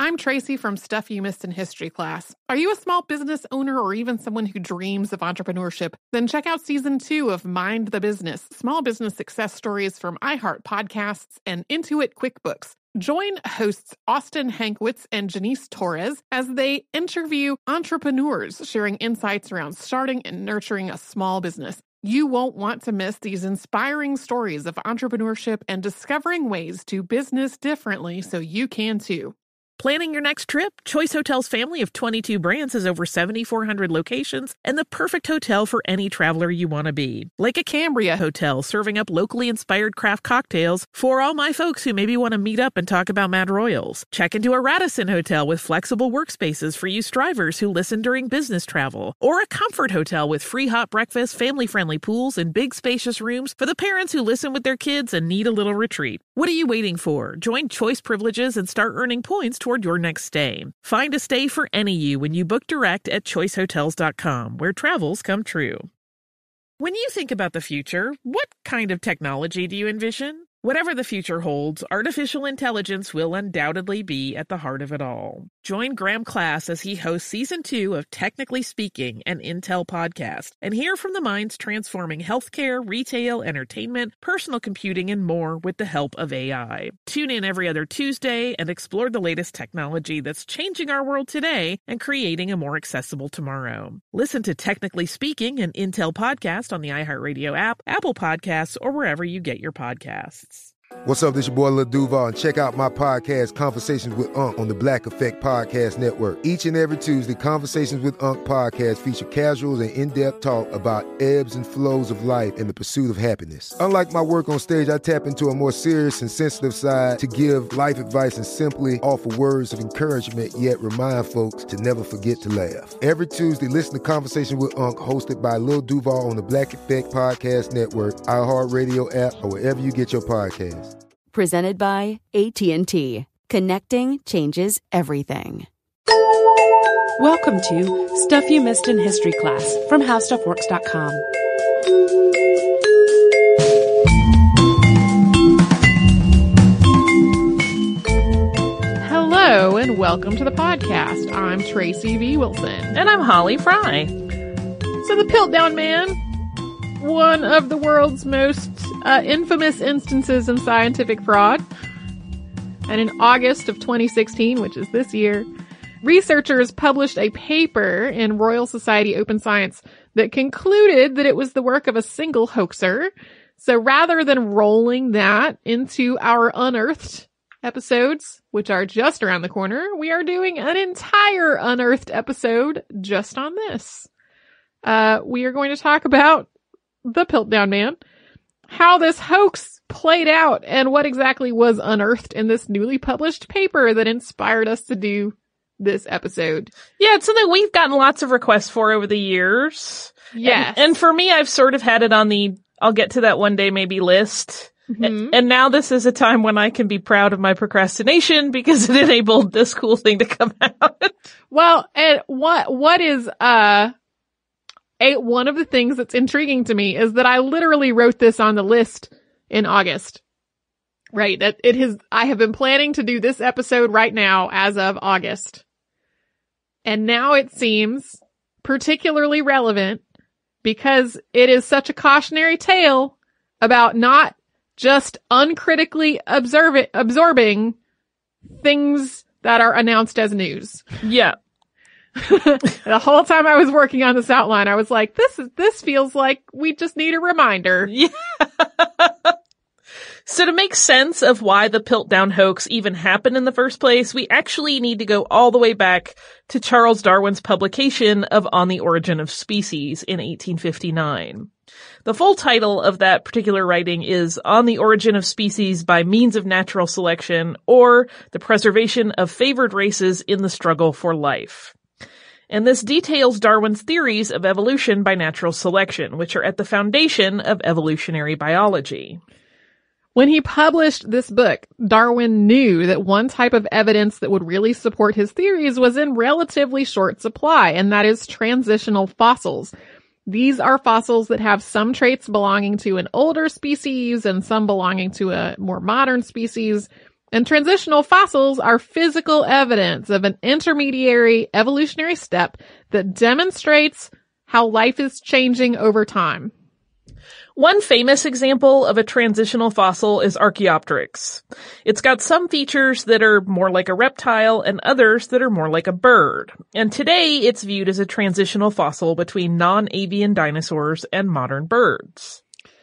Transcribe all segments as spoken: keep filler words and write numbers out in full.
I'm Tracy from Stuff You Missed in History class. Are you a small business owner or even someone who dreams of entrepreneurship? Then check out season two of Mind the Business, small business success stories from iHeart Podcasts and Intuit QuickBooks. Join hosts Austin Hankwitz and Janice Torres as they interview entrepreneurs sharing insights around starting and nurturing a small business. You won't want to miss these inspiring stories of entrepreneurship and discovering ways to business differently so you can too. Planning your next trip? Choice Hotels' family of twenty-two brands has over seven thousand four hundred locations and the perfect hotel for any traveler you want to be. Like a Cambria Hotel, serving up locally inspired craft cocktails for all my folks who maybe want to meet up and talk about Mad Royals. Check into a Radisson Hotel with flexible workspaces for you strivers who listen during business travel. Or a Comfort Hotel with free hot breakfast, family-friendly pools, and big spacious rooms for the parents who listen with their kids and need a little retreat. What are you waiting for? Join Choice Privileges and start earning points toward your next stay. Find a stay for any you when you book direct at choice hotels dot com, where travels come true. When you think about the future, what kind of technology do you envision? Whatever the future holds, artificial intelligence will undoubtedly be at the heart of it all. Join Graham Class as he hosts season two of Technically Speaking, an Intel podcast, and hear from the minds transforming healthcare, retail, entertainment, personal computing, and more with the help of A I. Tune in every other Tuesday and explore the latest technology that's changing our world today and creating a more accessible tomorrow. Listen to Technically Speaking, an Intel podcast on the iHeartRadio app, Apple Podcasts, or wherever you get your podcasts. What's up, this your boy Lil Duval, and check out my podcast, Conversations with Unc, on the Black Effect Podcast Network. Each and every Tuesday, Conversations with Unc podcast feature casuals and in-depth talk about ebbs and flows of life and the pursuit of happiness. Unlike my work on stage, I tap into a more serious and sensitive side to give life advice and simply offer words of encouragement, yet remind folks to never forget to laugh. Every Tuesday, listen to Conversations with Unc, hosted by Lil Duval on the Black Effect Podcast Network, iHeartRadio app, or wherever you get your podcasts. Presented by A T and T. Connecting changes everything. Welcome to Stuff You Missed in History class from how stuff works dot com. Hello and welcome to the podcast. I'm Tracy V. Wilson. And I'm Holly Fry. So the Piltdown Man, one of the world's most uh, infamous instances of scientific fraud. And in August of twenty sixteen, which is this year, researchers published a paper in Royal Society Open Science that concluded that it was the work of a single hoaxer. So rather than rolling that into our Unearthed episodes, which are just around the corner, we are doing an entire Unearthed episode just on this. Uh, we are going to talk about the Piltdown Man, how this hoax played out, and what exactly was unearthed in this newly published paper that inspired us to do this episode. Yeah, it's something we've gotten lots of requests for over the years. Yes. And, and for me, I've sort of had it on the I'll get to that one day maybe list. Mm-hmm. And, and now this is a time when I can be proud of my procrastination because it enabled this cool thing to come out. Well, and what what is uh A, one of the things that's intriguing to me is that I literally wrote this on the list in August. Right. That it has, I have been planning to do this episode right now as of August. And now it seems particularly relevant because it is such a cautionary tale about not just uncritically observe absorbing things that are announced as news. Yeah. The whole time I was working on this outline, I was like, this is, this feels like we just need a reminder. Yeah. So to make sense of why the Piltdown hoax even happened in the first place, we actually need to go all the way back to Charles Darwin's publication of On the Origin of Species in eighteen fifty-nine. The full title of that particular writing is On the Origin of Species by Means of Natural Selection, or The Preservation of Favored Races in the Struggle for Life. And this details Darwin's theories of evolution by natural selection, which are at the foundation of evolutionary biology. When he published this book, Darwin knew that one type of evidence that would really support his theories was in relatively short supply, and that is transitional fossils. These are fossils that have some traits belonging to an older species and some belonging to a more modern species. And transitional fossils are physical evidence of an intermediary evolutionary step that demonstrates how life is changing over time. One famous example of a transitional fossil is Archaeopteryx. It's got some features that are more like a reptile and others that are more like a bird. And today it's viewed as a transitional fossil between non-avian dinosaurs and modern birds.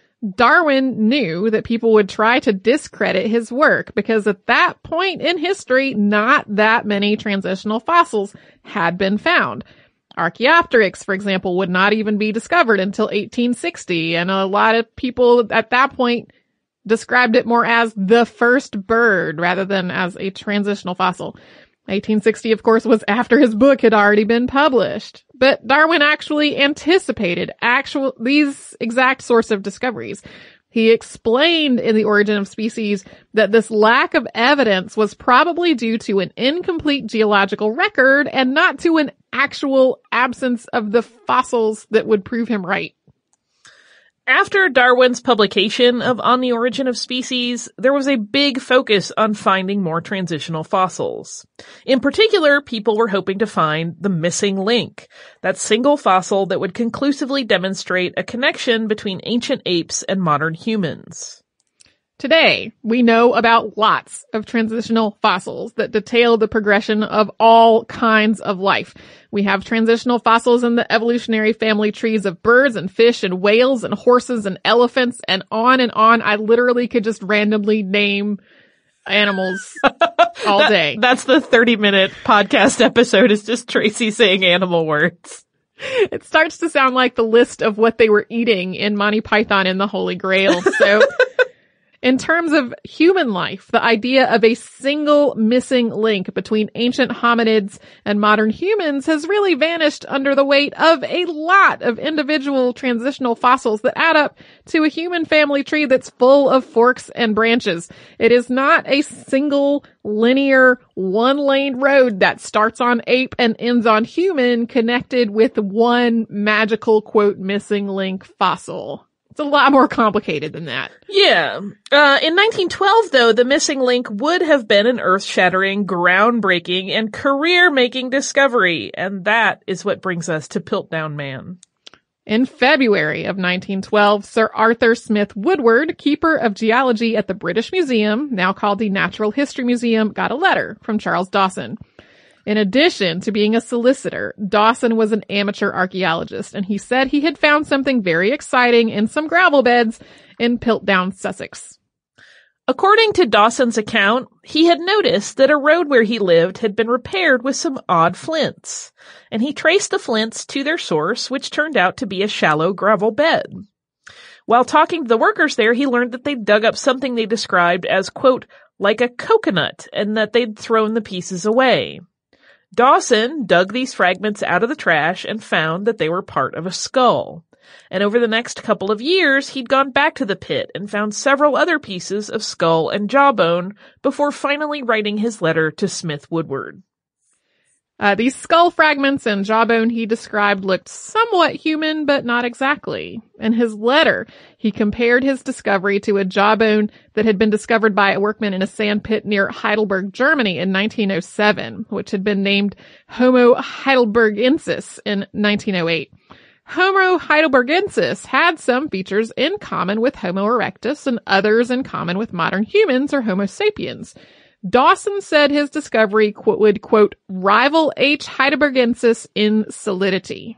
Darwin knew that people would try to discredit his work because at that point in history, not that many transitional fossils had been found. Archaeopteryx, for example, would not even be discovered until eighteen sixty, and a lot of people at that point described it more as the first bird rather than as a transitional fossil. eighteen sixty, of course, was after his book had already been published. But Darwin actually anticipated actual these exact sorts of discoveries. He explained in The Origin of Species that this lack of evidence was probably due to an incomplete geological record and not to an actual absence of the fossils that would prove him right. After Darwin's publication of On the Origin of Species, there was a big focus on finding more transitional fossils. In particular, people were hoping to find the missing link, that single fossil that would conclusively demonstrate a connection between ancient apes and modern humans. Today, we know about lots of transitional fossils that detail the progression of all kinds of life. We have transitional fossils in the evolutionary family trees of birds and fish and whales and horses and elephants and on and on. I literally could just randomly name animals all that, day. That's the thirty minute podcast episode, is just Tracy saying animal words. It starts to sound like the list of what they were eating in Monty Python and the Holy Grail. So in terms of human life, the idea of a single missing link between ancient hominids and modern humans has really vanished under the weight of a lot of individual transitional fossils that add up to a human family tree that's full of forks and branches. It is not a single linear one-lane road that starts on ape and ends on human connected with one magical, quote, missing link fossil. It's a lot more complicated than that. Yeah. Uh, in nineteen twelve, though, the missing link would have been an earth-shattering, groundbreaking, and career-making discovery. And that is what brings us to Piltdown Man. In February of nineteen twelve, Sir Arthur Smith Woodward, keeper of geology at the British Museum, now called the Natural History Museum, got a letter from Charles Dawson. In addition to being a solicitor, Dawson was an amateur archaeologist, and he said he had found something very exciting in some gravel beds in Piltdown, Sussex. According to Dawson's account, he had noticed that a road where he lived had been repaired with some odd flints, and he traced the flints to their source, which turned out to be a shallow gravel bed. While talking to the workers there, he learned that they'd dug up something they described as, quote, like a coconut, and that they'd thrown the pieces away. Dawson dug these fragments out of the trash and found that they were part of a skull. And over the next couple of years, he'd gone back to the pit and found several other pieces of skull and jawbone before finally writing his letter to Smith Woodward. Uh, these skull fragments and jawbone he described looked somewhat human, but not exactly. In his letter, he compared his discovery to a jawbone that had been discovered by a workman in a sand pit near Heidelberg, Germany in nineteen oh seven, which had been named Homo heidelbergensis in nineteen oh eight. Homo heidelbergensis had some features in common with Homo erectus and others in common with modern humans or Homo sapiens. Dawson said his discovery qu- would, quote, rival H. heidelbergensis in solidity.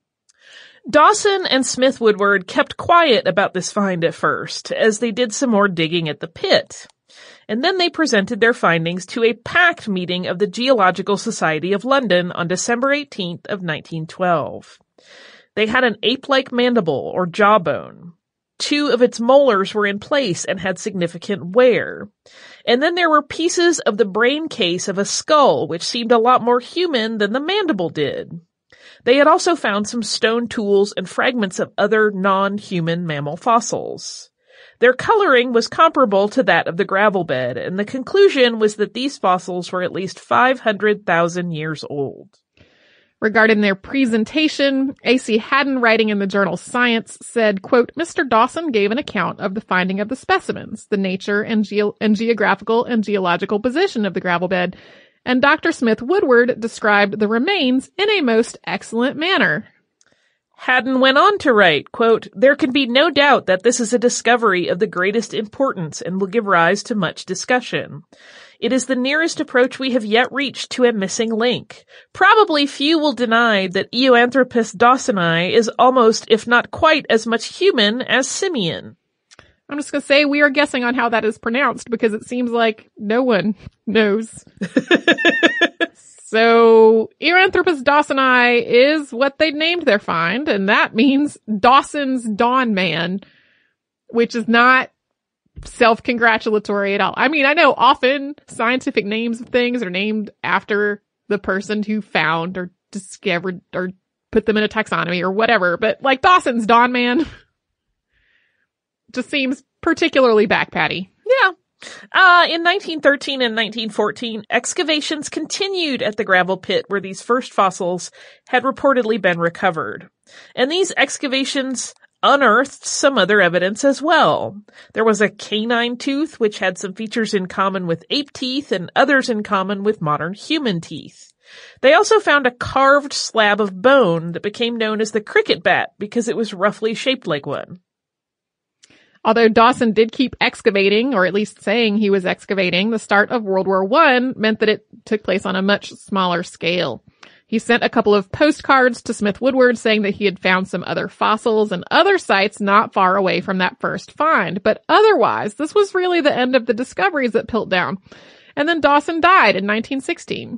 Dawson and Smith Woodward kept quiet about this find at first, as they did some more digging at the pit. And then they presented their findings to a packed meeting of the Geological Society of London on December eighteenth of nineteen twelve. They had an ape-like mandible or jawbone. Two of its molars were in place and had significant wear. And then there were pieces of the brain case of a skull, which seemed a lot more human than the mandible did. They had also found some stone tools and fragments of other non-human mammal fossils. Their coloring was comparable to that of the gravel bed, and the conclusion was that these fossils were at least five hundred thousand years old. Regarding their presentation, A C Haddon, writing in the journal Science, said, quote, Mister Dawson gave an account of the finding of the specimens, the nature and, geo- and geographical and geological position of the gravel bed, and Doctor Smith Woodward described the remains in a most excellent manner. Haddon went on to write, quote, there can be no doubt that this is a discovery of the greatest importance and will give rise to much discussion. It is the nearest approach we have yet reached to a missing link. Probably few will deny that Eoanthropus dawsoni is almost, if not quite, as much human as simian. I'm just going to say we are guessing on how that is pronounced because it seems like no one knows. So, Eoanthropus dawsoni is what they named their find, and that means Dawson's Dawn Man, which is not self-congratulatory at all. I mean, I know often scientific names of things are named after the person who found or discovered or put them in a taxonomy or whatever, but like Dawson's Dawn Man just seems particularly backpatty. Yeah. Uh, in nineteen thirteen and nineteen fourteen, excavations continued at the gravel pit where these first fossils had reportedly been recovered. And these excavations unearthed some other evidence as well. There was a canine tooth which had some features in common with ape teeth and others in common with modern human teeth. They also found a carved slab of bone that became known as the cricket bat because it was roughly shaped like one. Although Dawson did keep excavating, or at least saying he was excavating, the start of World War One meant that it took place on a much smaller scale. He sent a couple of postcards to Smith Woodward saying that he had found some other fossils and other sites not far away from that first find. But otherwise, this was really the end of the discoveries at Piltdown. And then Dawson died in nineteen sixteen.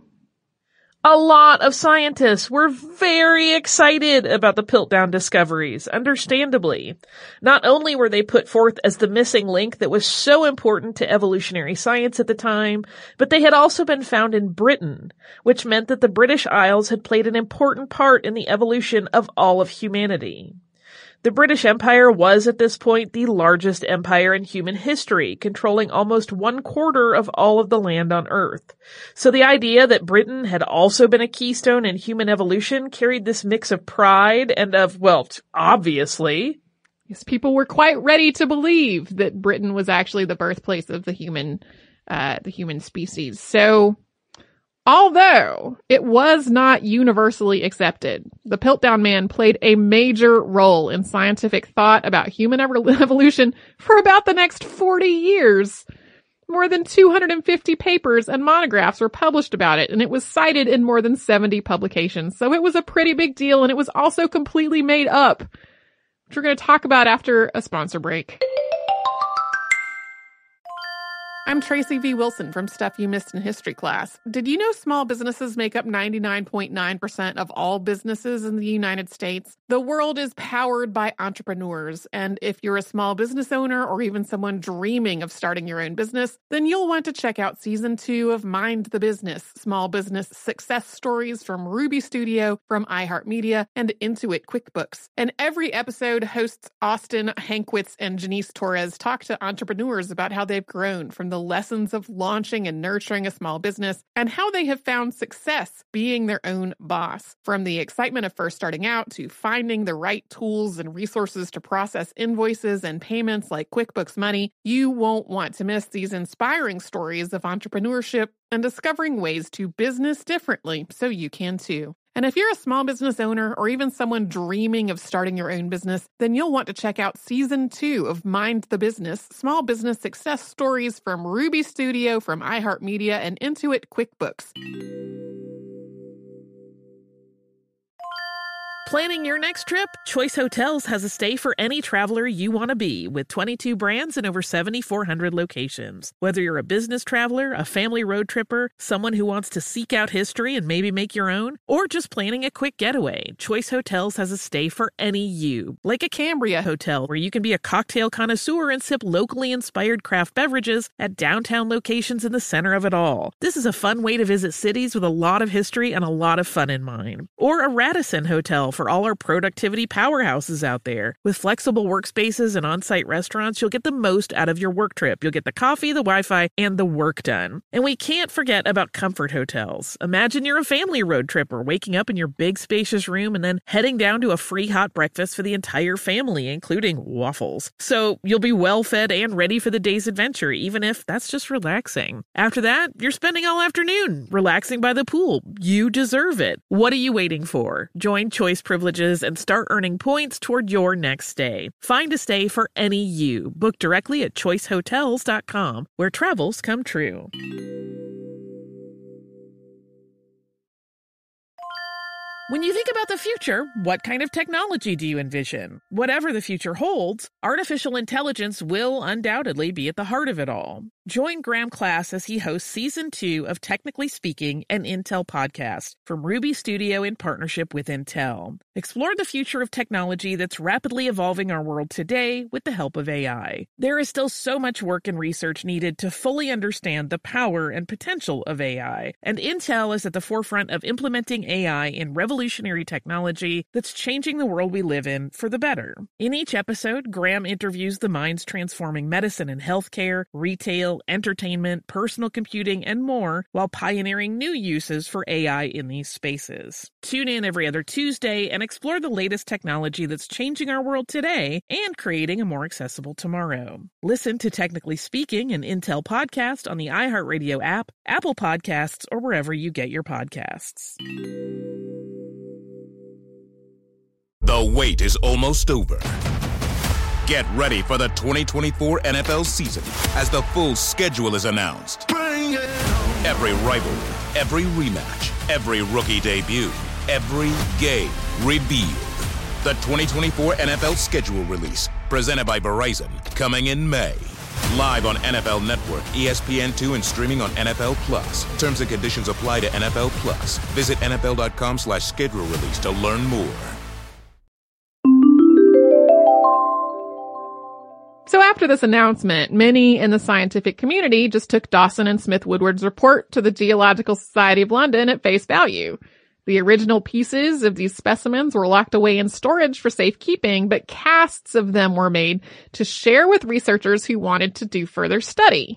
A lot of scientists were very excited about the Piltdown discoveries, understandably. Not only were they put forth as the missing link that was so important to evolutionary science at the time, but they had also been found in Britain, which meant that the British Isles had played an important part in the evolution of all of humanity. The British Empire was at this point the largest empire in human history, controlling almost one quarter of all of the land on Earth. So the idea that Britain had also been a keystone in human evolution carried this mix of pride and of, well, obviously. Yes, people were quite ready to believe that Britain was actually the birthplace of the human, uh, the human species. So, although it was not universally accepted, the Piltdown Man played a major role in scientific thought about human ev- evolution for about the next forty years. More than two hundred fifty papers and monographs were published about it, and it was cited in more than seventy publications. So it was a pretty big deal, and it was also completely made up, which we're going to talk about after a sponsor break. I'm Tracy V. Wilson from Stuff You Missed in History Class. Did you know small businesses make up ninety-nine point nine percent of all businesses in the United States? The world is powered by entrepreneurs, and if you're a small business owner or even someone dreaming of starting your own business, then you'll want to check out Season two of Mind the Business, Small Business Success Stories from Ruby Studio, from iHeartMedia, and Intuit QuickBooks. And every episode, hosts Austin Hankwitz and Janice Torres talk to entrepreneurs about how they've grown from the lessons of launching and nurturing a small business and how they have found success being their own boss. From the excitement of first starting out to finding the right tools and resources to process invoices and payments like QuickBooks Money, you won't want to miss these inspiring stories of entrepreneurship and discovering ways to business differently so you can too. And if you're a small business owner or even someone dreaming of starting your own business, then you'll want to check out Season two of Mind the Business, Small Business Success Stories from Ruby Studio, from iHeartMedia, and Intuit QuickBooks. Planning your next trip? Choice Hotels has a stay for any traveler you want to be, with twenty-two brands and over seven thousand four hundred locations. Whether you're a business traveler, a family road tripper, someone who wants to seek out history and maybe make your own, or just planning a quick getaway, Choice Hotels has a stay for any you. Like a Cambria Hotel, where you can be a cocktail connoisseur and sip locally inspired craft beverages at downtown locations in the center of it all. This is a fun way to visit cities with a lot of history and a lot of fun in mind. Or a Radisson Hotel for for all our productivity powerhouses out there. With flexible workspaces and on-site restaurants, you'll get the most out of your work trip. You'll get the coffee, the Wi-Fi, and the work done. And we can't forget about comfort hotels. Imagine you're a family road tripper, waking up in your big spacious room and then heading down to a free hot breakfast for the entire family, including waffles. So you'll be well fed and ready for the day's adventure, even if that's just relaxing. After that, you're spending all afternoon relaxing by the pool. You deserve it. What are you waiting for? Join Choice Privileges and start earning points toward your next stay. Find a stay for any you. Book directly at choice hotels dot com, where travels come true. When you think about the future, what kind of technology do you envision? Whatever the future holds, artificial intelligence will undoubtedly be at the heart of it all. Join Graham Class as he hosts Season two of Technically Speaking, an Intel podcast from Ruby Studio in partnership with Intel. Explore the future of technology that's rapidly evolving our world today with the help of A I. There is still so much work and research needed to fully understand the power and potential of A I, and Intel is at the forefront of implementing A I in revolutionary technology that's changing the world we live in for the better. In each episode, Graham interviews the minds transforming medicine and healthcare, retail, entertainment, personal computing, and more, while pioneering new uses for A I in these spaces. Tune in every other Tuesday and explore the latest technology that's changing our world today and creating a more accessible tomorrow. Listen to Technically Speaking, an Intel podcast on the iHeartRadio app, Apple Podcasts, or wherever you get your podcasts. The wait is almost over. Get ready for the twenty twenty-four N F L season as the full schedule is announced. Every rivalry, every rematch, every rookie debut, every game revealed. The twenty twenty-four N F L schedule release, presented by Verizon, coming in May. Live on N F L Network, E S P N two, and streaming on N F L Plus. Terms and conditions apply to N F L Plus. Visit N F L dot com slash schedule release to learn more. So after this announcement, many in the scientific community just took Dawson and Smith Woodward's report to the Geological Society of London at face value. The original pieces of these specimens were locked away in storage for safekeeping, but casts of them were made to share with researchers who wanted to do further study.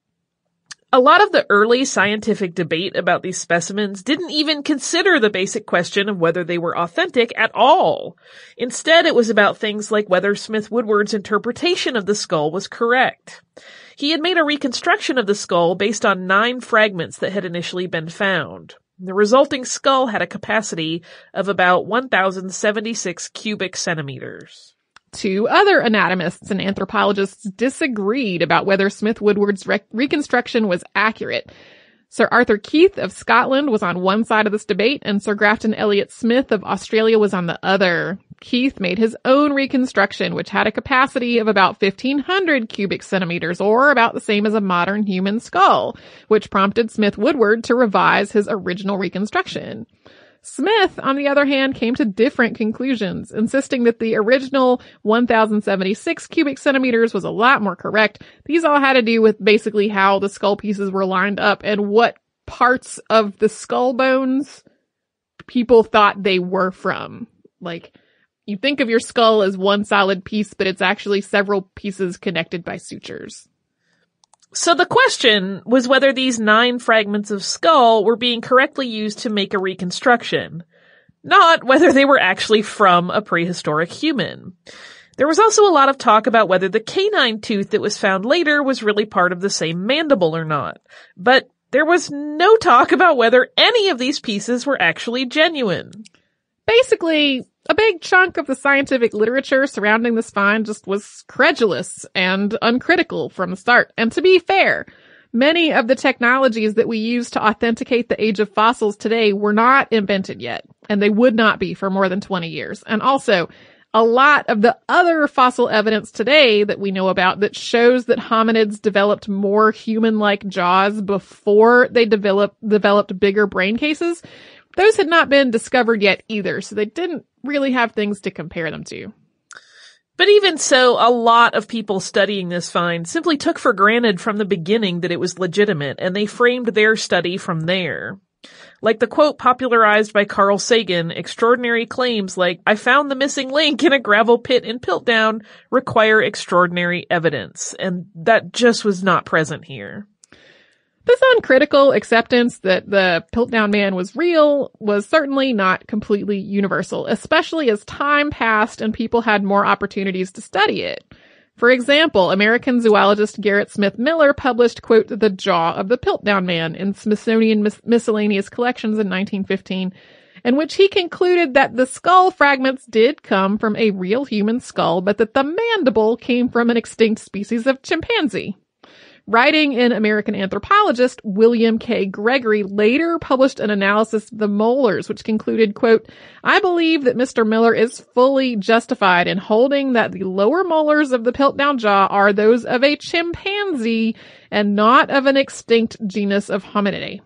A lot of the early scientific debate about these specimens didn't even consider the basic question of whether they were authentic at all. Instead, it was about things like whether Smith Woodward's interpretation of the skull was correct. He had made a reconstruction of the skull based on nine fragments that had initially been found. The resulting skull had a capacity of about one thousand seventy-six cubic centimeters. Two other anatomists and anthropologists disagreed about whether Smith Woodward's re- reconstruction was accurate. Sir Arthur Keith of Scotland was on one side of this debate, and Sir Grafton Elliott Smith of Australia was on the other. Keith made his own reconstruction, which had a capacity of about fifteen hundred cubic centimeters, or about the same as a modern human skull, which prompted Smith Woodward to revise his original reconstruction. Smith, on the other hand, came to different conclusions, insisting that the original one thousand seventy-six cubic centimeters was a lot more correct. These all had to do with basically how the skull pieces were lined up and what parts of the skull bones people thought they were from. Like, you think of your skull as one solid piece, but it's actually several pieces connected by sutures. So the question was whether these nine fragments of skull were being correctly used to make a reconstruction, not whether they were actually from a prehistoric human. There was also a lot of talk about whether the canine tooth that was found later was really part of the same mandible or not. But there was no talk about whether any of these pieces were actually genuine. Basically, a big chunk of the scientific literature surrounding this find just was credulous and uncritical from the start. And to be fair, many of the technologies that we use to authenticate the age of fossils today were not invented yet, and they would not be for more than twenty years. And also, a lot of the other fossil evidence today that we know about that shows that hominids developed more human-like jaws before they developed, developed bigger brain cases, those had not been discovered yet either, so they didn't really have things to compare them to. But even so, a lot of people studying this find simply took for granted from the beginning that it was legitimate, and they framed their study from there. Like the quote popularized by Carl Sagan, extraordinary claims like, "I found the missing link in a gravel pit in Piltdown," require extraordinary evidence, and that just was not present here. This uncritical acceptance that the Piltdown Man was real was certainly not completely universal, especially as time passed and people had more opportunities to study it. For example, American zoologist Gerrit Smith Miller published, quote, "The Jaw of the Piltdown Man" in Smithsonian Mis- Miscellaneous Collections in nineteen fifteen, in which he concluded that the skull fragments did come from a real human skull, but that the mandible came from an extinct species of chimpanzee. Writing in American Anthropologist, William K. Gregory later published an analysis of the molars, which concluded, quote, "I believe that Mister Miller is fully justified in holding that the lower molars of the Piltdown jaw are those of a chimpanzee and not of an extinct genus of hominidae."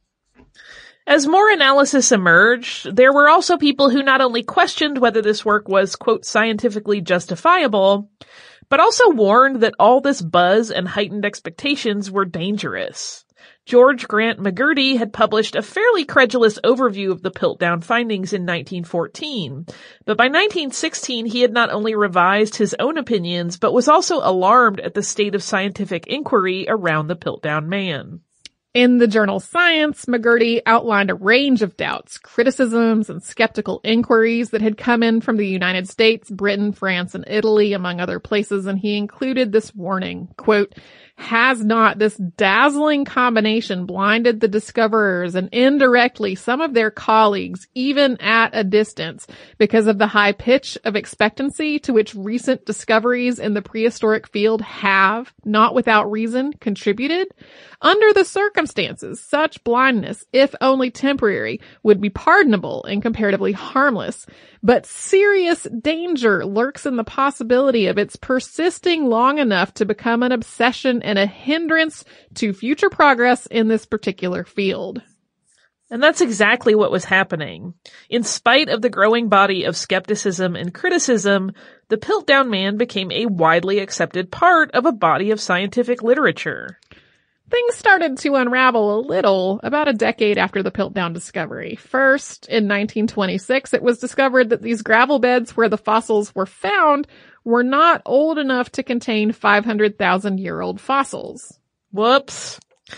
As more analysis emerged, there were also people who not only questioned whether this work was, quote, "scientifically justifiable," but also warned that all this buzz and heightened expectations were dangerous. George Grant McGurty had published a fairly credulous overview of the Piltdown findings in nineteen fourteen, but by nineteen sixteen he had not only revised his own opinions, but was also alarmed at the state of scientific inquiry around the Piltdown Man. In the journal Science, McGurty outlined a range of doubts, criticisms, and skeptical inquiries that had come in from the United States, Britain, France, and Italy, among other places, and he included this warning, quote, "Has not this dazzling combination blinded the discoverers and indirectly some of their colleagues, even at a distance, because of the high pitch of expectancy to which recent discoveries in the prehistoric field have, not without reason, contributed? Under the circumstances, such blindness, if only temporary, would be pardonable and comparatively harmless, but serious danger lurks in the possibility of its persisting long enough to become an obsession and a hindrance to future progress in this particular field." And that's exactly what was happening. In spite of the growing body of skepticism and criticism, the Piltdown Man became a widely accepted part of a body of scientific literature. Things started to unravel a little about a decade after the Piltdown discovery. First, in nineteen twenty-six, it was discovered that these gravel beds where the fossils were found were not old enough to contain five hundred thousand year old fossils. Whoops.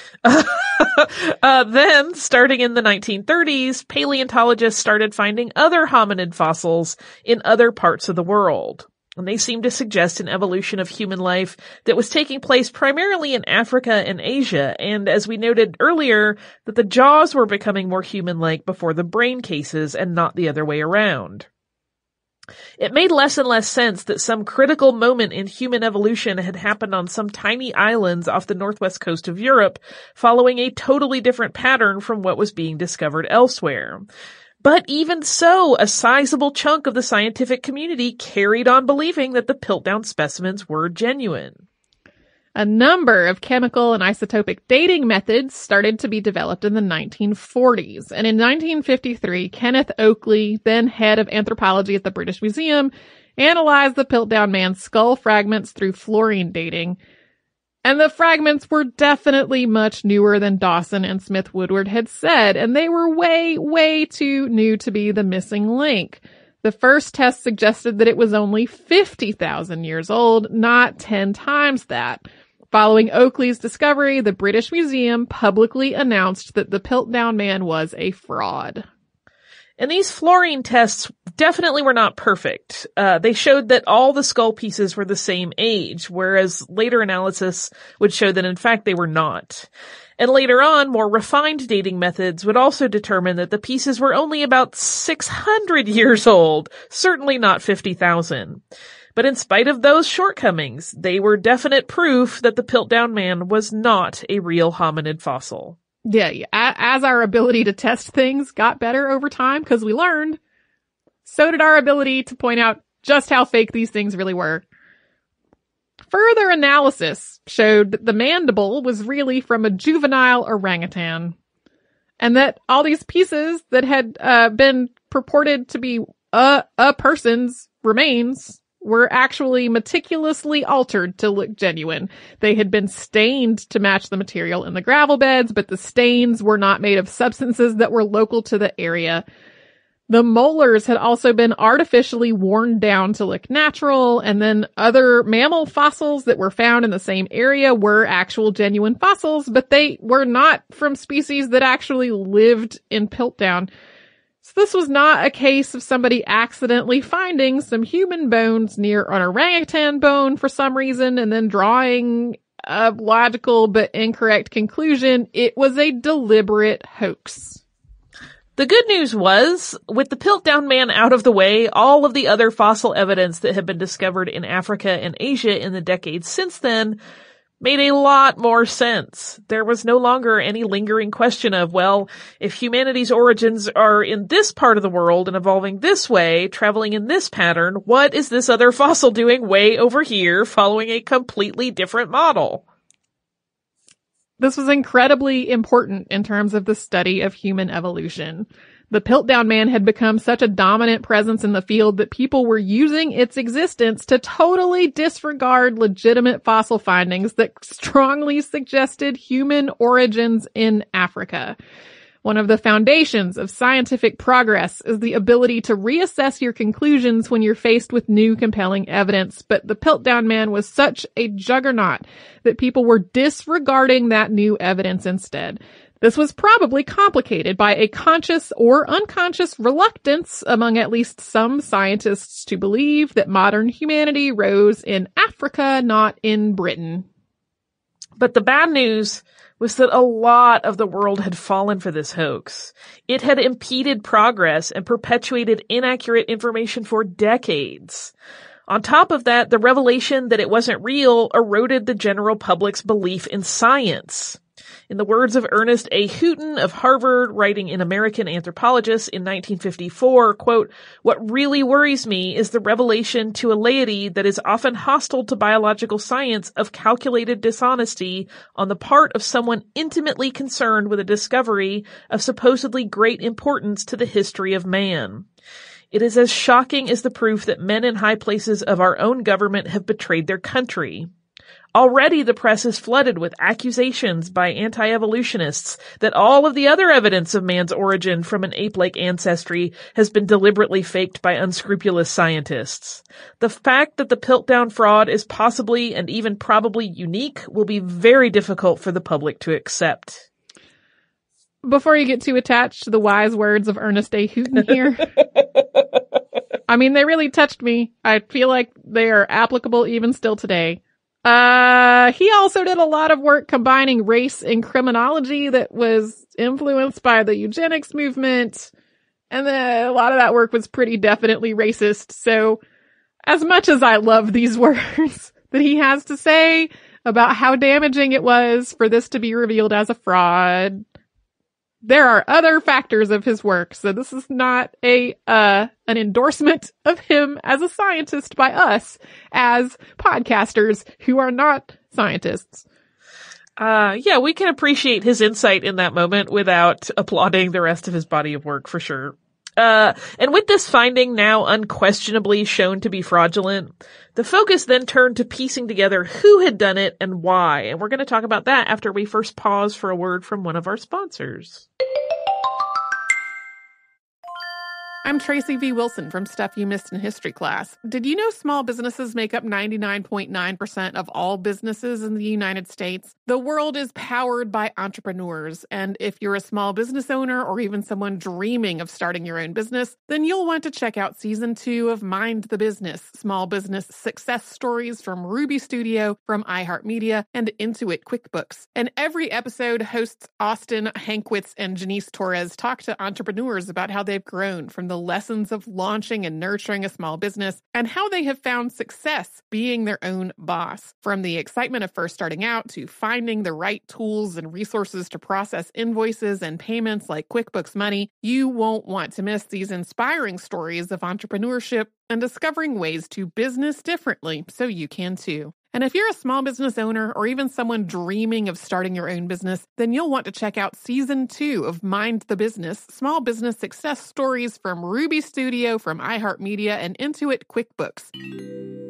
uh, then, starting in the nineteen thirties, paleontologists started finding other hominid fossils in other parts of the world. And they seemed to suggest an evolution of human life that was taking place primarily in Africa and Asia, and as we noted earlier, that the jaws were becoming more human-like before the brain cases and not the other way around. It made less and less sense that some critical moment in human evolution had happened on some tiny islands off the northwest coast of Europe, following a totally different pattern from what was being discovered elsewhere. But even so, a sizable chunk of the scientific community carried on believing that the Piltdown specimens were genuine. A number of chemical and isotopic dating methods started to be developed in the nineteen forties. And in nineteen fifty-three, Kenneth Oakley, then head of anthropology at the British Museum, analyzed the Piltdown Man's skull fragments through fluorine dating. And the fragments were definitely much newer than Dawson and Smith Woodward had said, and they were way, way too new to be the missing link. The first test suggested that it was only fifty thousand years old, not ten times that. Following Oakley's discovery, the British Museum publicly announced that the Piltdown Man was a fraud. And these fluorine tests definitely were not perfect. Uh, they showed that all the skull pieces were the same age, whereas later analysis would show that in fact they were not. And later on, more refined dating methods would also determine that the pieces were only about six hundred years old, certainly not fifty thousand. But in spite of those shortcomings, they were definite proof that the Piltdown Man was not a real hominid fossil. Yeah, as our ability to test things got better over time because we learned, so did our ability to point out just how fake these things really were. Further analysis showed that the mandible was really from a juvenile orangutan, and that all these pieces that had uh, been purported to be a, a person's remains were actually meticulously altered to look genuine. They had been stained to match the material in the gravel beds, but the stains were not made of substances that were local to the area. The molars had also been artificially worn down to look natural, and then other mammal fossils that were found in the same area were actual genuine fossils, but they were not from species that actually lived in Piltdown. So this was not a case of somebody accidentally finding some human bones near an orangutan bone for some reason and then drawing a logical but incorrect conclusion. It was a deliberate hoax. The good news was, with the Piltdown Man out of the way, all of the other fossil evidence that had been discovered in Africa and Asia in the decades since then made a lot more sense. There was no longer any lingering question of, well, if humanity's origins are in this part of the world and evolving this way, traveling in this pattern, what is this other fossil doing way over here, following a completely different model? This was incredibly important in terms of the study of human evolution. The Piltdown Man had become such a dominant presence in the field that people were using its existence to totally disregard legitimate fossil findings that strongly suggested human origins in Africa. One of the foundations of scientific progress is the ability to reassess your conclusions when you're faced with new compelling evidence, but the Piltdown Man was such a juggernaut that people were disregarding that new evidence instead. This was probably complicated by a conscious or unconscious reluctance among at least some scientists to believe that modern humanity rose in Africa, not in Britain. But the bad news was that a lot of the world had fallen for this hoax. It had impeded progress and perpetuated inaccurate information for decades. On top of that, the revelation that it wasn't real eroded the general public's belief in science. In the words of Ernest A. Houghton of Harvard, writing in American Anthropologist in nineteen fifty-four, quote, "What really worries me is the revelation to a laity that is often hostile to biological science of calculated dishonesty on the part of someone intimately concerned with a discovery of supposedly great importance to the history of man. It is as shocking as the proof that men in high places of our own government have betrayed their country. Already the press is flooded with accusations by anti-evolutionists that all of the other evidence of man's origin from an ape-like ancestry has been deliberately faked by unscrupulous scientists. The fact that the Piltdown fraud is possibly and even probably unique will be very difficult for the public to accept." Before you get too attached to the wise words of Ernest A. Houghton here, I mean, they really touched me. I feel like they are applicable even still today. Uh, he also did a lot of work combining race and criminology that was influenced by the eugenics movement. And then a lot of that work was pretty definitely racist. So as much as I love these words that he has to say about how damaging it was for this to be revealed as a fraud, there are other factors of his work. So this is not a, uh, an endorsement of him as a scientist by us as podcasters who are not scientists. Uh, yeah, we can appreciate his insight in that moment without applauding the rest of his body of work for sure. Uh, and with this finding now unquestionably shown to be fraudulent, the focus then turned to piecing together who had done it and why. And we're going to talk about that after we first pause for a word from one of our sponsors. I'm Tracy V. Wilson from Stuff You Missed in History Class. Did you know small businesses make up ninety-nine point nine percent of all businesses in the United States? The world is powered by entrepreneurs, and if you're a small business owner or even someone dreaming of starting your own business, then you'll want to check out Season two of Mind the Business, Small Business Success Stories from Ruby Studio, from iHeartMedia, and Intuit QuickBooks. And every episode, hosts Austin Hankwitz and Janice Torres talk to entrepreneurs about how they've grown from the the lessons of launching and nurturing a small business, and how they have found success being their own boss. From the excitement of first starting out to finding the right tools and resources to process invoices and payments like QuickBooks Money, you won't want to miss these inspiring stories of entrepreneurship and discovering ways to business differently so you can too. And if you're a small business owner or even someone dreaming of starting your own business, then you'll want to check out Season two of Mind the Business, Small Business Success Stories from Ruby Studio, from iHeartMedia, and Intuit QuickBooks.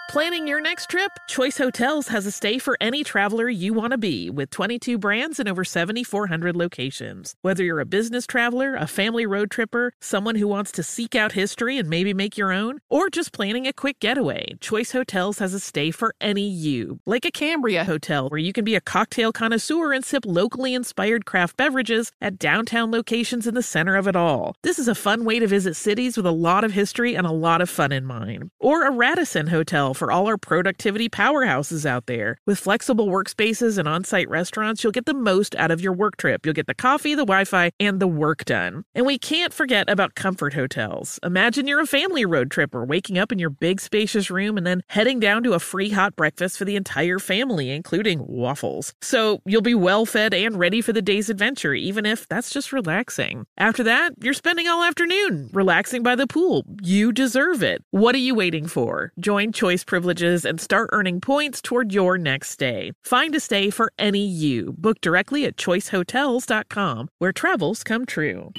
Planning your next trip? Choice Hotels has a stay for any traveler you want to be, with twenty-two brands and over seventy-four hundred locations. Whether you're a business traveler, a family road tripper, someone who wants to seek out history and maybe make your own, or just planning a quick getaway, Choice Hotels has a stay for any you. Like a Cambria Hotel, where you can be a cocktail connoisseur and sip locally inspired craft beverages at downtown locations in the center of it all. This is a fun way to visit cities with a lot of history and a lot of fun in mind. Or a Radisson Hotel for all our productivity powerhouses out there. With flexible workspaces and on-site restaurants, you'll get the most out of your work trip. You'll get the coffee, the Wi-Fi, and the work done. And we can't forget about Comfort Hotels. Imagine you're a family road tripper, waking up in your big spacious room and then heading down to a free hot breakfast for the entire family, including waffles. So you'll be well fed and ready for the day's adventure, even if that's just relaxing. After that, you're spending all afternoon relaxing by the pool. You deserve it. What are you waiting for? Join Choice Privileges and start earning points toward your next stay. Find a stay for any you. Book directly at choice hotels dot com, where travels come true.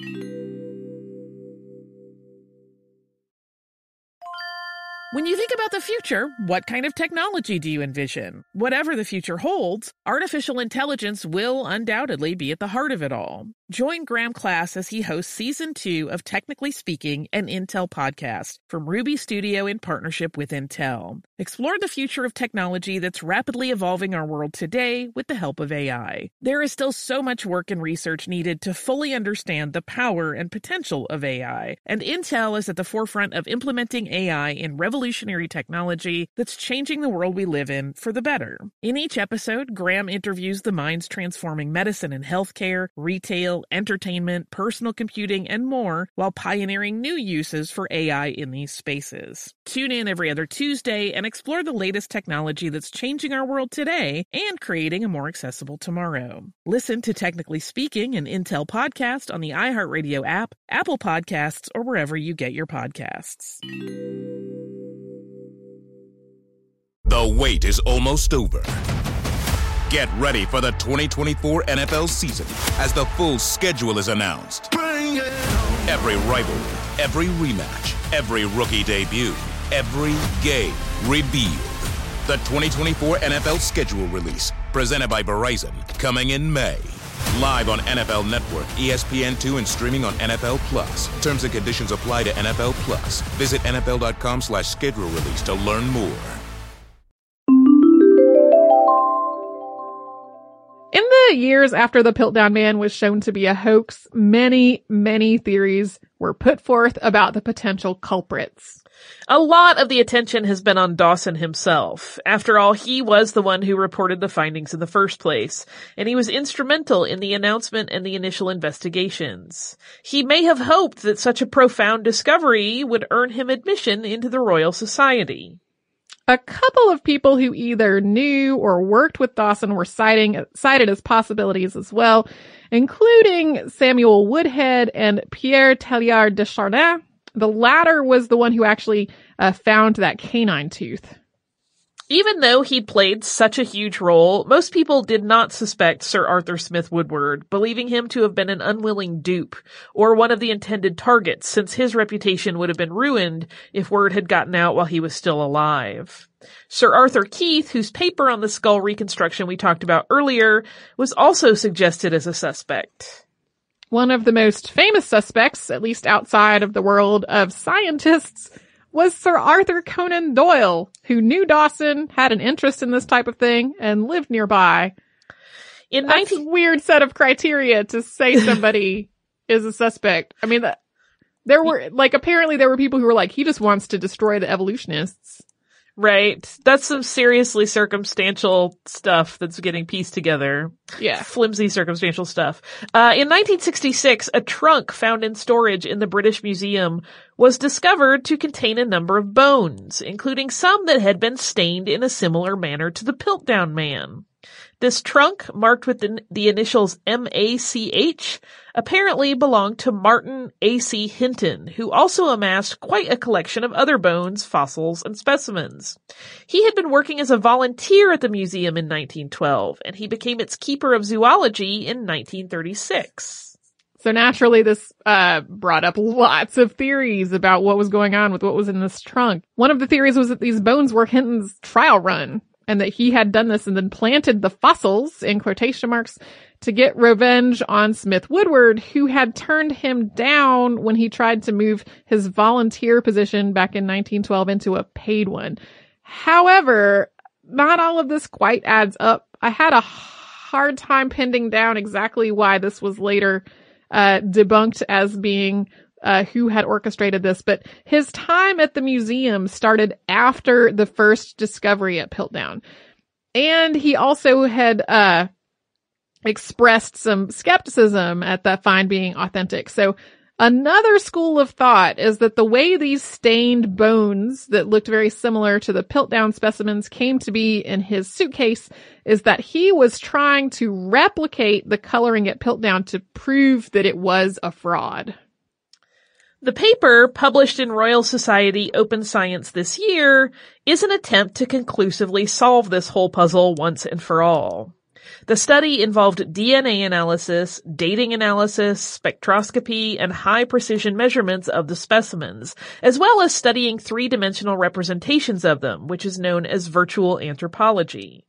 When you think about the future, what kind of technology do you envision? Whatever the future holds, artificial intelligence will undoubtedly be at the heart of it all. Join Graham Class as he hosts Season two of Technically Speaking, an Intel podcast from Ruby Studio in partnership with Intel. Explore the future of technology that's rapidly evolving our world today with the help of A I. There is still so much work and research needed to fully understand the power and potential of A I, and Intel is at the forefront of implementing A I in revolutionary technology that's changing the world we live in for the better. In each episode, Graham interviews the minds transforming medicine and healthcare, retail, entertainment, personal computing, and more, while pioneering new uses for A I in these spaces. Tune in every other Tuesday and explore the latest technology that's changing our world today and creating a more accessible tomorrow. Listen to Technically Speaking, an Intel podcast on the iHeartRadio app, Apple Podcasts, or wherever you get your podcasts. The wait is almost over. Get ready for the twenty twenty-four N F L season as the full schedule is announced. Every rivalry, every rematch, every rookie debut, every game revealed. The twenty twenty-four N F L schedule release, presented by Verizon, coming in May. Live on N F L Network, E S P N two, and streaming on N F L Plus. Terms and conditions apply to N F L Plus. Visit N F L dot com slash schedule release to learn more. In the years after the Piltdown Man was shown to be a hoax, many, many theories were put forth about the potential culprits. A lot of the attention has been on Dawson himself. After all, he was the one who reported the findings in the first place, and he was instrumental in the announcement and the initial investigations. He may have hoped that such a profound discovery would earn him admission into the Royal Society. A couple of people who either knew or worked with Dawson were citing, cited as possibilities as well, including Samuel Woodhead and Pierre Teilhard de Chardin. The latter was the one who actually uh, found that canine tooth. Even though he'd played such a huge role, most people did not suspect Sir Arthur Smith Woodward, believing him to have been an unwilling dupe or one of the intended targets, since his reputation would have been ruined if word had gotten out while he was still alive. Sir Arthur Keith, whose paper on the skull reconstruction we talked about earlier, was also suggested as a suspect. One of the most famous suspects, at least outside of the world of scientists, was Sir Arthur Conan Doyle, who knew Dawson, had an interest in this type of thing, and lived nearby. In That's nineteen- a weird set of criteria to say somebody is a suspect. I mean, that, there were, like, apparently there were people who were like, he just wants to destroy the evolutionists. Right. That's some seriously circumstantial stuff that's getting pieced together. Yeah. Flimsy circumstantial stuff. Uh, in nineteen sixty-six, a trunk found in storage in the British Museum was discovered to contain a number of bones, including some that had been stained in a similar manner to the Piltdown Man. This trunk, marked with the, the initials M A C H, apparently belonged to Martin A C Hinton, who also amassed quite a collection of other bones, fossils, and specimens. He had been working as a volunteer at the museum in nineteen twelve, and he became its keeper of zoology in nineteen thirty-six. So naturally, this uh brought up lots of theories about what was going on with what was in this trunk. One of the theories was that these bones were Hinton's trial run, and that he had done this and then planted the fossils, in quotation marks, to get revenge on Smith Woodward, who had turned him down when he tried to move his volunteer position back in nineteen twelve into a paid one. However, not all of this quite adds up. I had a hard time pinning down exactly why this was later uh debunked as being uh who had orchestrated this, but his time at the museum started after the first discovery at Piltdown. And he also had uh expressed some skepticism at that find being authentic. So another school of thought is that the way these stained bones that looked very similar to the Piltdown specimens came to be in his suitcase is that he was trying to replicate the coloring at Piltdown to prove that it was a fraud. The paper, published in Royal Society Open Science this year, is an attempt to conclusively solve this whole puzzle once and for all. The study involved D N A analysis, dating analysis, spectroscopy, and high-precision measurements of the specimens, as well as studying three-dimensional representations of them, which is known as virtual anthropology.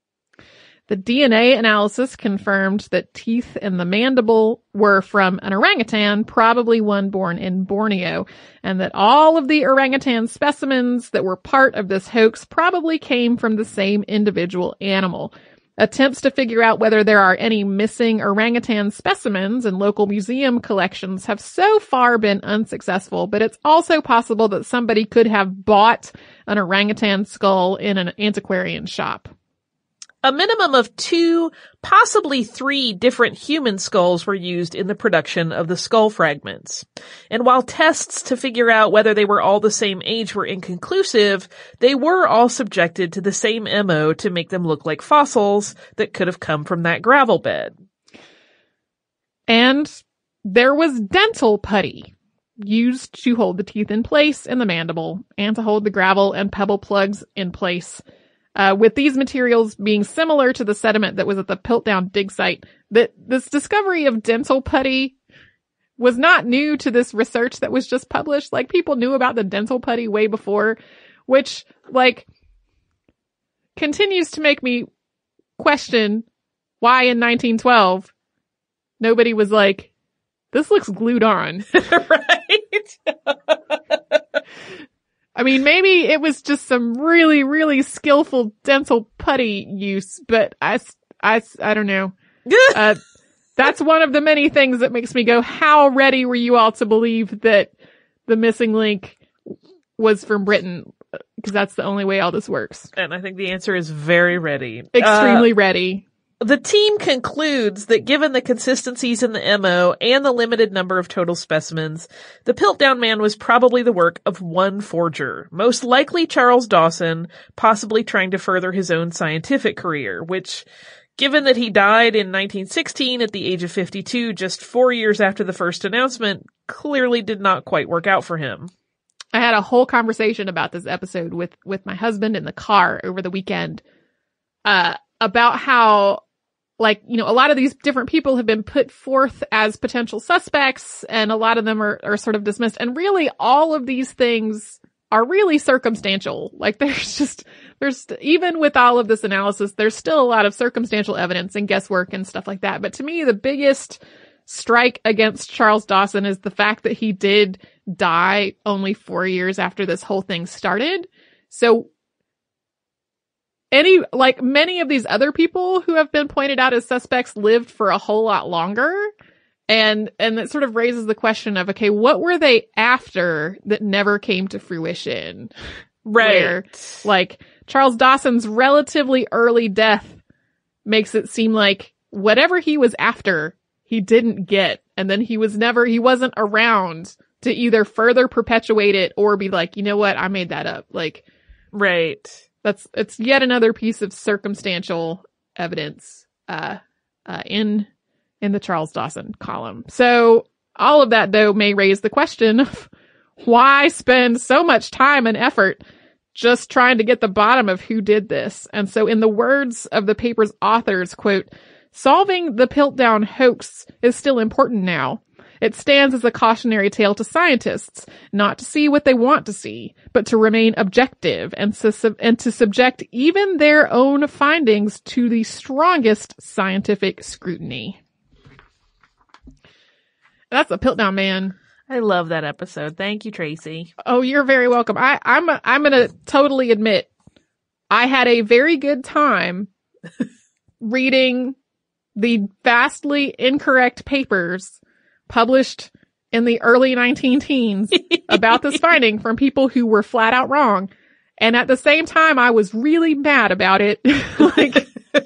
The D N A analysis confirmed that teeth in the mandible were from an orangutan, probably one born in Borneo, and that all of the orangutan specimens that were part of this hoax probably came from the same individual animal. Attempts to figure out whether there are any missing orangutan specimens in local museum collections have so far been unsuccessful, but it's also possible that somebody could have bought an orangutan skull in an antiquarian shop. A minimum of two, possibly three different human skulls were used in the production of the skull fragments. And while tests to figure out whether they were all the same age were inconclusive, they were all subjected to the same M O to make them look like fossils that could have come from that gravel bed. And there was dental putty used to hold the teeth in place in the mandible and to hold the gravel and pebble plugs in place. Uh, with these materials being similar to the sediment that was at the Piltdown dig site, that this discovery of dental putty was not new to this research that was just published. Like, people knew about the dental putty way before, which, like, continues to make me question why in nineteen twelve nobody was like, this looks glued on. Right? I mean, maybe it was just some really, really skillful dental putty use, but I, I, I don't know. uh, that's one of the many things that makes me go, how ready were you all to believe that the missing link was from Britain? Because that's the only way all this works. And I think the answer is very ready. Extremely uh, ready. The team concludes that given the consistencies in the M O and the limited number of total specimens, the Piltdown Man was probably the work of one forger, most likely Charles Dawson, possibly trying to further his own scientific career, which, given that he died in nineteen sixteen at the age of fifty-two, just four years after the first announcement, clearly did not quite work out for him. I had a whole conversation about this episode with, with my husband in the car over the weekend, uh, about how, like, you know, a lot of these different people have been put forth as potential suspects, and a lot of them are, are sort of dismissed. And really, all of these things are really circumstantial. Like, there's just, there's, even with all of this analysis, there's still a lot of circumstantial evidence and guesswork and stuff like that. But to me, the biggest strike against Charles Dawson is the fact that he did die only four years after this whole thing started. So, Any, like, many of these other people who have been pointed out as suspects lived for a whole lot longer. And, and it sort of raises the question of, okay, what were they after that never came to fruition? Right. Where, like, Charles Dawson's relatively early death makes it seem like whatever he was after, he didn't get. And then he was never, he wasn't around to either further perpetuate it or be like, you know what, I made that up. Like, right. That's, it's yet another piece of circumstantial evidence, uh, uh, in, in the Charles Dawson column. So all of that, though, may raise the question of why spend so much time and effort just trying to get the bottom of who did this? And so in the words of the paper's authors, quote, Solving the Piltdown hoax is still important now. It stands as a cautionary tale to scientists, not to see what they want to see, but to remain objective and to, and to subject even their own findings to the strongest scientific scrutiny. That's a Piltdown man. I love that episode. Thank you, Tracy. Oh, you're very welcome. I, I'm a, I'm going to totally admit I had a very good time reading the vastly incorrect papers published in the early nineteen teens about this finding from people who were flat out wrong. And at the same time, I was really mad about it. like,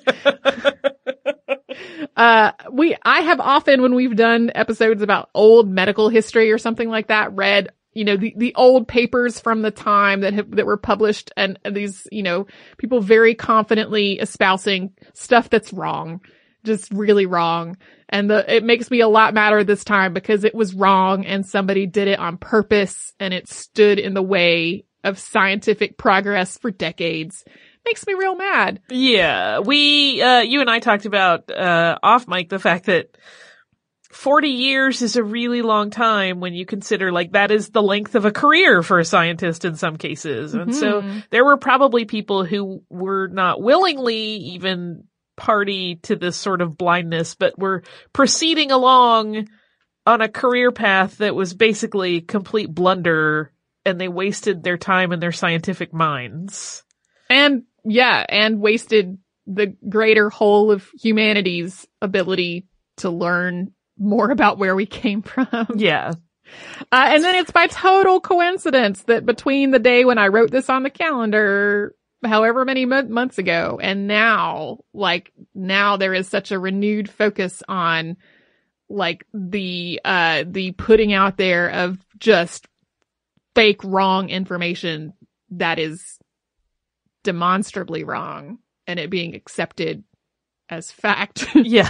uh, we, I have often, when we've done episodes about old medical history or something like that, read, you know, the, the old papers from the time that have, that were published, and these, you know, people very confidently espousing stuff that's wrong. Just really wrong. And the, it makes me a lot madder this time because it was wrong and somebody did it on purpose and it stood in the way of scientific progress for decades. Makes me real mad. Yeah. We, uh, you and I talked about, uh, off mic, the fact that forty years is a really long time when you consider, like, that is the length of a career for a scientist in some cases. And mm-hmm. so there were probably people who were not willingly even party to this sort of blindness, but were proceeding along on a career path that was basically complete blunder, and they wasted their time and their scientific minds. And, yeah, and wasted the greater whole of humanity's ability to learn more about where we came from. Yeah. Uh, and then it's by total coincidence that between the day when I wrote this on the calendar, however many mo- months ago, and now, like, now there is such a renewed focus on, like, the, uh, the putting out there of just fake wrong information that is demonstrably wrong and it being accepted as fact. Yeah.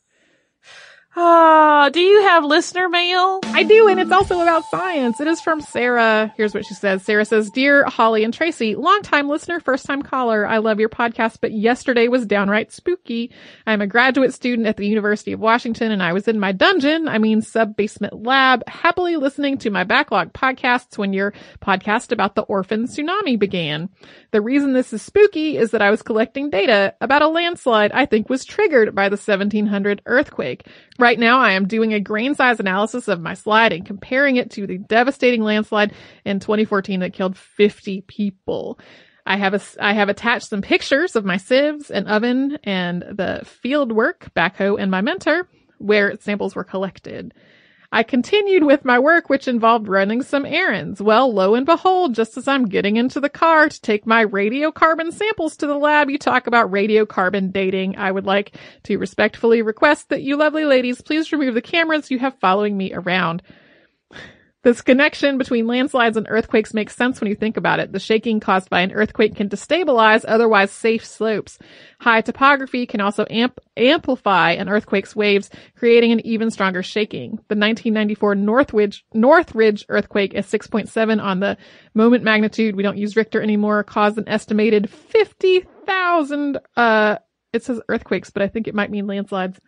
Ah, uh, do you have listener mail? I do, and it's also about science. It is from Sarah. Here's what she says. Sarah says, Dear Holly and Tracy, long-time listener, first-time caller. I love your podcast, but yesterday was downright spooky. I'm a graduate student at the University of Washington, and I was in my dungeon, I mean sub-basement lab, happily listening to my backlog podcasts when your podcast about the orphan tsunami began. The reason this is spooky is that I was collecting data about a landslide I think was triggered by the seventeen hundred earthquake. Right now, I am doing a grain size analysis of my slide and comparing it to the devastating landslide in twenty fourteen that killed fifty people. I have a, I have attached some pictures of my sieves and oven and the field work, backhoe, and my mentor, where samples were collected. I continued with my work, which involved running some errands. Well, lo and behold, just as I'm getting into the car to take my radiocarbon samples to the lab, you talk about radiocarbon dating. I would like to respectfully request that you lovely ladies please remove the cameras you have following me around. This connection between landslides and earthquakes makes sense when you think about it. The shaking caused by an earthquake can destabilize otherwise safe slopes. High topography can also amp- amplify an earthquake's waves, creating an even stronger shaking. The nineteen ninety-four Northridge, Northridge earthquake at six point seven on the moment magnitude, we don't use Richter anymore, caused an estimated fifty thousand, uh, it says earthquakes, but I think it might mean landslides.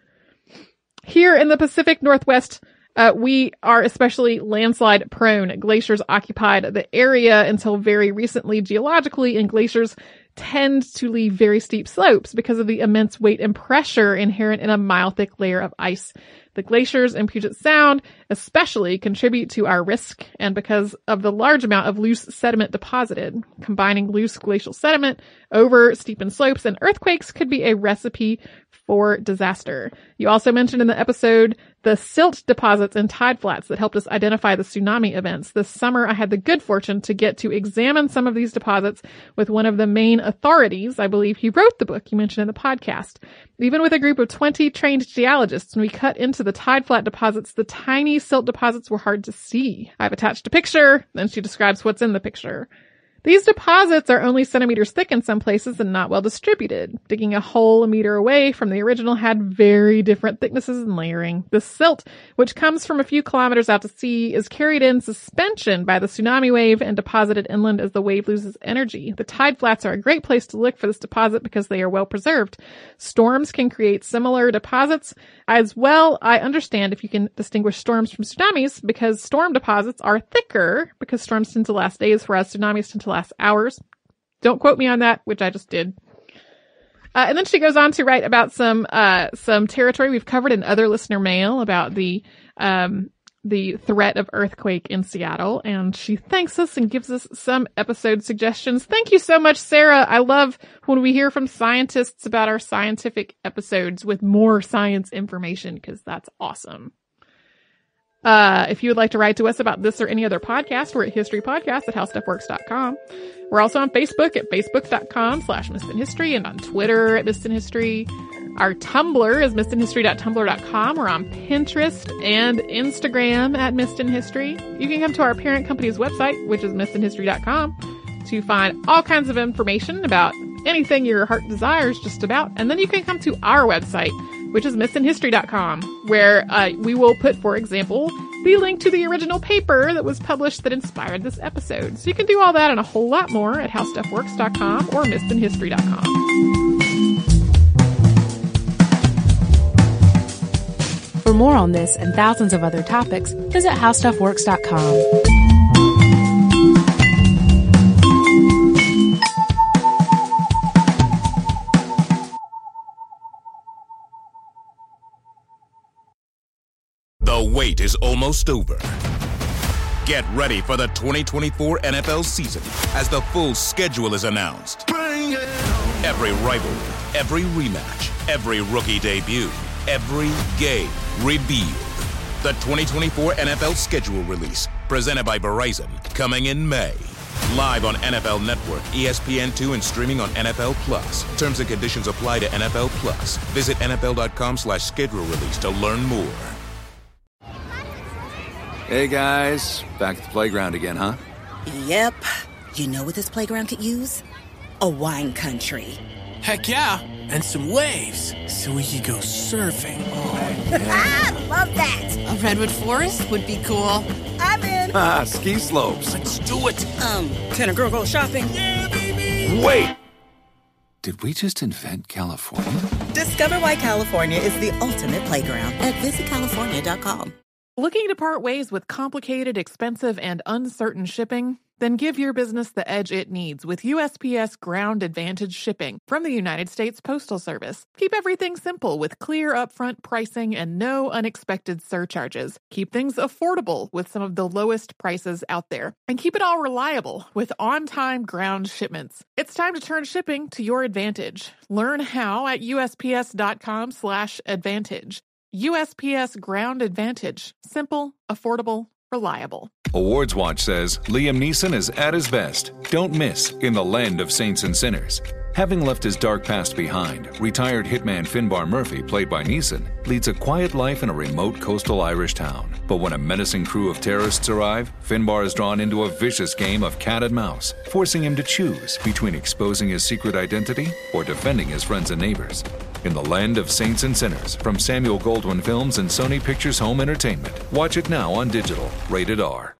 Here in the Pacific Northwest, Uh, we are especially landslide prone. Glaciers occupied the area until very recently geologically, and glaciers tend to leave very steep slopes because of the immense weight and pressure inherent in a mile-thick layer of ice. The glaciers in Puget Sound especially contribute to our risk, and because of the large amount of loose sediment deposited. Combining loose glacial sediment over steepened slopes and earthquakes could be a recipe for disaster. You also mentioned in the episode the silt deposits and tide flats that helped us identify the tsunami events. This summer, I had the good fortune to get to examine some of these deposits with one of the main authorities. I believe he wrote the book you mentioned in the podcast. Even with a group of twenty trained geologists, when we cut into the tide flat deposits, the tiny silt deposits were hard to see. I've attached a picture, and she describes what's in the picture. These deposits are only centimeters thick in some places and not well distributed. Digging a hole a meter away from the original had very different thicknesses and layering. The silt, which comes from a few kilometers out to sea, is carried in suspension by the tsunami wave and deposited inland as the wave loses energy. The tide flats are a great place to look for this deposit because they are well preserved. Storms can create similar deposits. As well, I understand if you can distinguish storms from tsunamis because storm deposits are thicker because storms tend to last days, whereas tsunamis tend to last hours. Don't quote me on that, which I just did. Uh, and then she goes on to write about some, uh, some territory we've covered in other listener mail about the, um, the threat of earthquake in Seattle. And she thanks us and gives us some episode suggestions. Thank you so much, Sarah. I love when we hear from scientists about our scientific episodes with more science information because that's awesome. Uh, if you would like to write to us about this or any other podcast, we're at historypodcast at how stuff works dot com. We're also on Facebook at facebook.com slash Missed in History and on Twitter at Missed in History. Our Tumblr is missed in history dot tumblr dot com. We're on Pinterest and Instagram at Missed in History. You can come to our parent company's website, which is missed in history dot com, to find all kinds of information about anything your heart desires just about. And then you can come to our website, which is missed in history dot com, where uh, we will put, for example, the link to the original paper that was published that inspired this episode. So you can do all that and a whole lot more at how stuff works dot com or missed in history dot com. For more on this and thousands of other topics, visit how stuff works dot com. The wait is almost over. Get ready for the twenty twenty-four N F L season as the full schedule is announced. Every rivalry, every rematch, every rookie debut, every game revealed. The twenty twenty-four N F L schedule release, presented by Verizon, coming in May. Live on N F L Network, E S P N two, and streaming on N F L Plus. Terms and conditions apply to N F L Plus. Visit N F L dot com slash schedule release to learn more. Hey guys, back at the playground again, huh? Yep. You know what this playground could use? A wine country. Heck yeah, and some waves, so we could go surfing. Oh, yeah. Love that. A redwood forest would be cool. I'm in. Ah, ski slopes. Let's do it. Um, can a girl go shopping? Yeah, baby. Wait. Did we just invent California? Discover why California is the ultimate playground at visit california dot com. Looking to part ways with complicated, expensive, and uncertain shipping? Then give your business the edge it needs with U S P S Ground Advantage shipping from the United States Postal Service. Keep everything simple with clear upfront pricing and no unexpected surcharges. Keep things affordable with some of the lowest prices out there. And keep it all reliable with on-time ground shipments. It's time to turn shipping to your advantage. Learn how at U S P S dot com slash advantage. U S P S Ground Advantage. Simple, affordable, reliable. Awards Watch says Liam Neeson is at his best. Don't miss In the Land of Saints and Sinners. Having left his dark past behind, retired hitman Finbar Murphy, played by Neeson, leads a quiet life in a remote coastal Irish town. But when a menacing crew of terrorists arrive, Finbar is drawn into a vicious game of cat and mouse, forcing him to choose between exposing his secret identity or defending his friends and neighbors. In the Land of Saints and Sinners, from Samuel Goldwyn Films and Sony Pictures Home Entertainment. Watch it now on digital. Rated R.